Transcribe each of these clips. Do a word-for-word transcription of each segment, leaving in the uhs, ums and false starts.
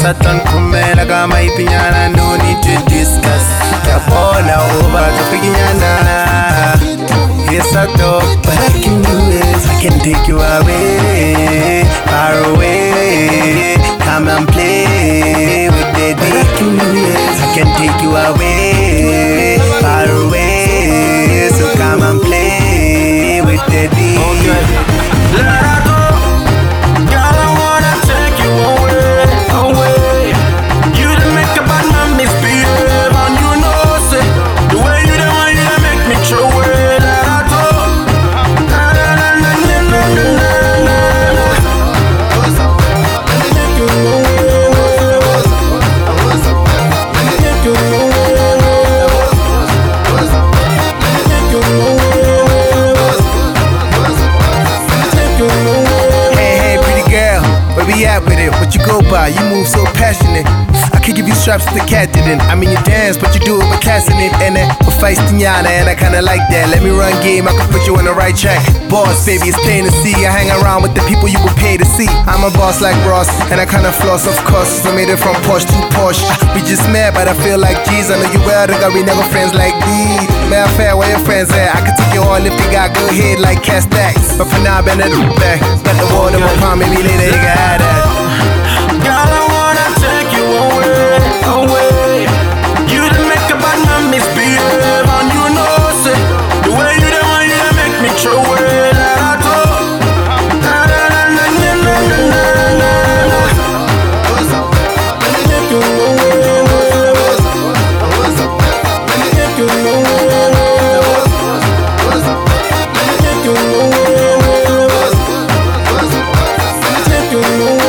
Satan kumela kama ipinyana, no need to discuss. Tabona over to pinyana. Yes I thought, but I can do this. I can take you away, far away. Come and play with the D. I can do this. I can take you away, far away. So come and play with the D. Let her go, girl, I wanna take you away, away. You done make a bad man misbehave, and you know, say, the way you done want you done make me throw away. Let her go, na na na na na na na na. Let me take you away, let me take you away, let me take you away. Where we at with it? What you go by? You move so passionate. I could give you straps to the cat didn't. I mean you dance, but you do it with casting it. And that for feistinana, and I kinda like that. Let me run game, I can put you on the right track. Boss, baby, it's plain to see. I hang around with the people you would pay to see. I'm a boss like Ross, and I kinda floss, of course. I made it from Porsche to Porsche. We just met, but I feel like G's. I know you well, nigga, we never friends like these. Man, fair, where your friends at? I could take you all if they got good head like Cass Stacks. But for now, I bend it back. Got the water, my palm, maybe later you can have that. Girl, I wanna take you away, away. You done make a bad man misbehave, and you know, say, the way you done want you done make me throw away. Let her go, na na na na na na na na na. Let me take you away, let me take you away, let me take you away, let me take you away.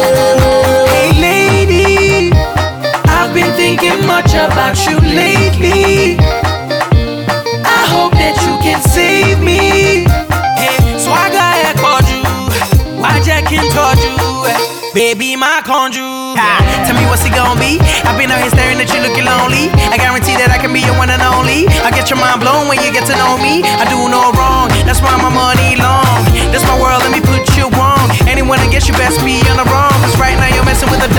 Thinking much about you lately. I hope that you can save me. Hey, swagger I called you. Why Jack can told you? Baby, my conju. Ah, tell me what's it gonna be? I've been out here staring at you looking lonely. I guarantee that I can be your one and only. I get your mind blown when you get to know me. I do no wrong, that's why my money long. This my world, let me put you on. Anyone against you best be on the wrong. Cause right now you're messing with a